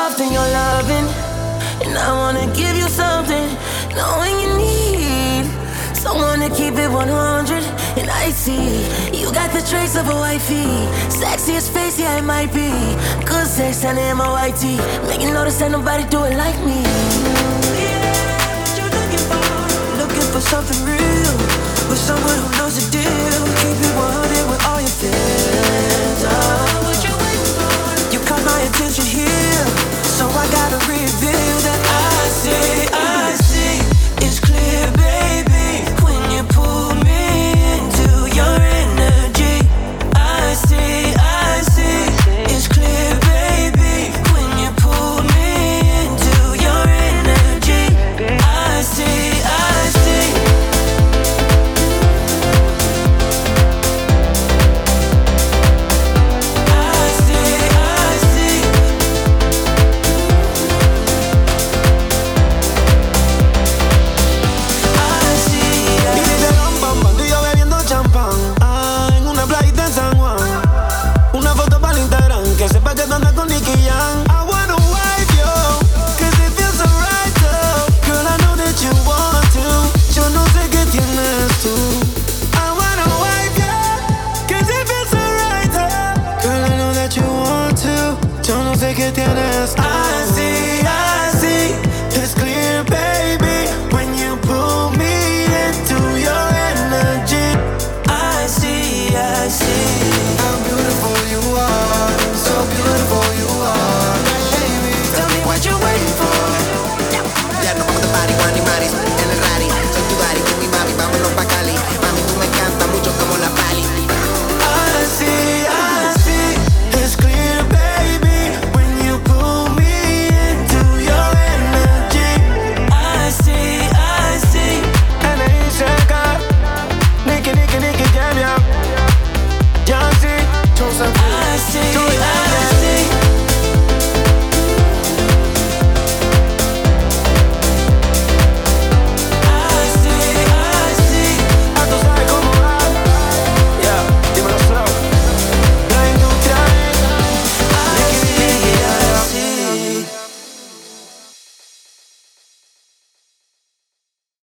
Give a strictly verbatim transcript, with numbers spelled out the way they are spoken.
soft in your loving, and I wanna give you something, knowing you need someone to keep it one hundred. And I see you got the trace of a wifey, sexiest face, yeah, it might be. Good sex, honey, in my white tee, making notice that nobody do it like me. Yeah, what you looking for? Looking for something real, with someone who knows the deal. Keep it one hundred with all your feelings. Oh, what you waiting for? You caught my attention here, so I gotta reveal that I see, I see. It's clear, baby, when you pull me into your energy. I see, I see. It's clear, baby, when you pull me into your energy. I see, I see. I see, I see. Yo no sé qué tienes.